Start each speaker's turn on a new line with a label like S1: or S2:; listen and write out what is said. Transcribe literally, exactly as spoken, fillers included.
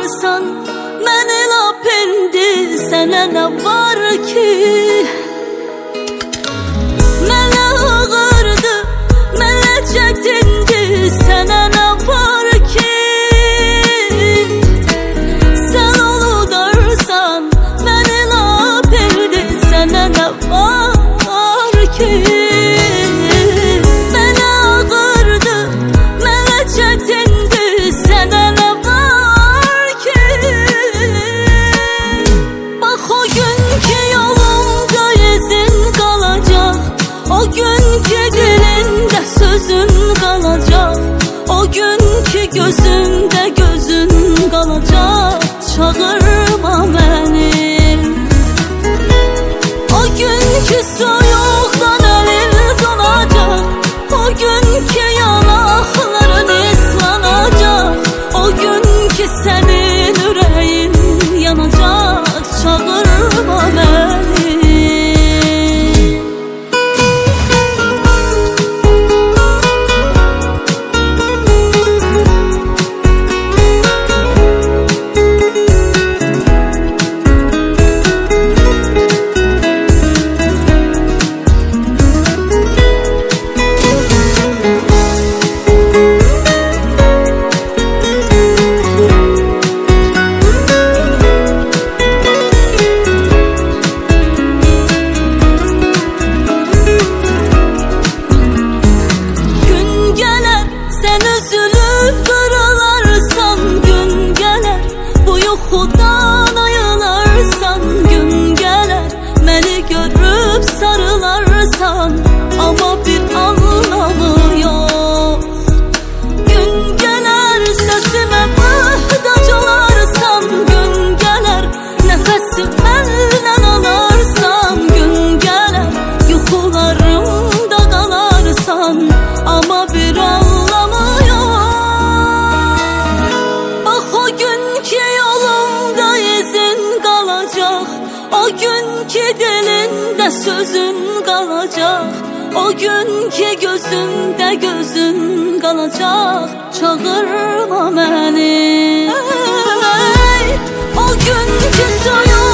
S1: alırsan məni lap indi, sənə nə var ki? Mənə ağırdı, mənə çətindi, sənə nə var ki? Sən unudarsan məni lap indi, sənə nə var ki? Mənə ağırdı, mənə çətindi, sənə nə var ki? Bax o gün ki yolumda izin qalacaq, o gün ki dilində sözün qalacaq, o gün ki gözümdə gözün qalacaq. Çağırma məni. O gün ki soyuqdan əlin donacaq, o gün ki yanaqların islanacaq, o gün ki sənin ürəyin yanacaq. Çağırma məni. Yuxudan ayılarsan, gün gələr məni görüb sarılarsan, amma bir anlamı yox. Gün gələr səsimə möhtac olarsan, gün gələr nəfəsim məndən alarsan, gün gələr yuxularımda qalarsan, amma bir anlamı yox. Bax o gün ki yolumda izin qalacaq, o gün ki dilində sözün qalacaq, o gün ki gözümdə gözün qalacaq. Çağırma məni. O gün ki soyuq